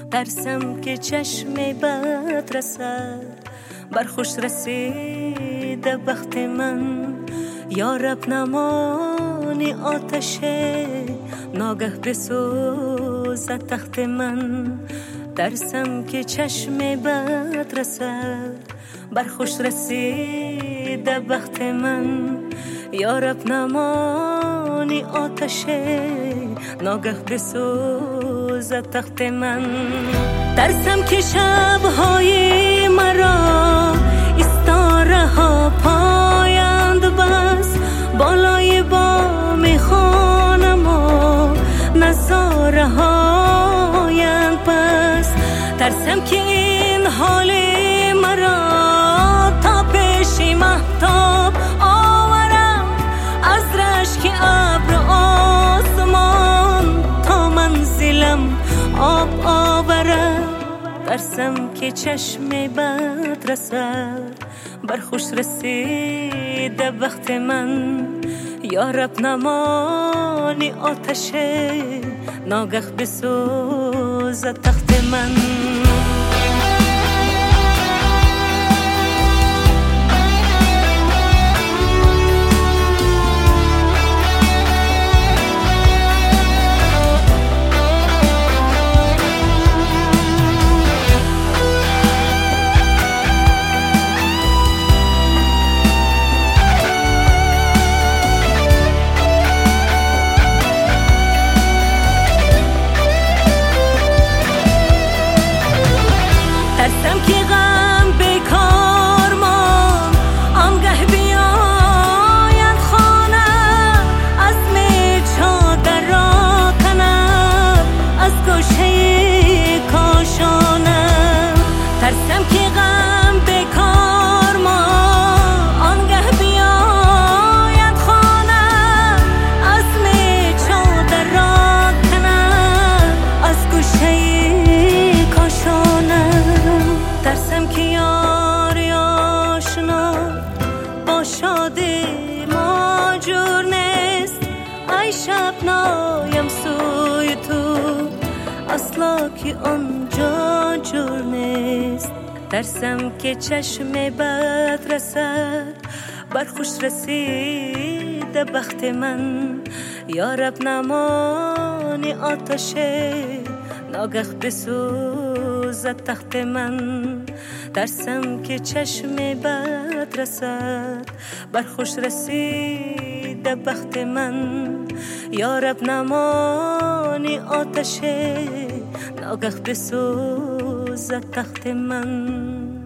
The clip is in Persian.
ترسم که چشم بد رسد بر خوش رسیده بخت من. یا رب نمانی آتش ناگه بسوزد تخت من. ترسم که چشم بد رسد بر خوش رسیده بخت من. یا رب نمانی آتش ناگه بسوزد تخت من. ترسم که شبهای مرا استاره ها پایند بس بالای بام خانم و نظاره هایند پس. ترسم که این حال مرا تا پیش مهتاب آورم از رشک ابر آسمان تا منزلم آب آورم. ترسم که چشم بد رسد بر خوش رسیده بخت من. یا رب نمانی آتش ناگه بسوزد تخت من. ترسم که غم بیکار مان آنگه بیاید خانه از می چادر را کنم از گوشه کاشانم. ترسم که غم بیکار مان آنگه بیاید خانه از می چادر را کنم از گوشه ترسم که یاری آشنا با شادی ما جور نیست. ای شب نایم سوی تو اصلا که آنجا جور نیست. ترسم که چشم بد رسد بر خوش رسیده بخت من. یا رب نمانی آتش ناگه بسوزد تخت من. ترسم که چشم بد رسد بر خوش رسیده بخت من. یا رب نمانی آتش ناگه بسوزد تخت من.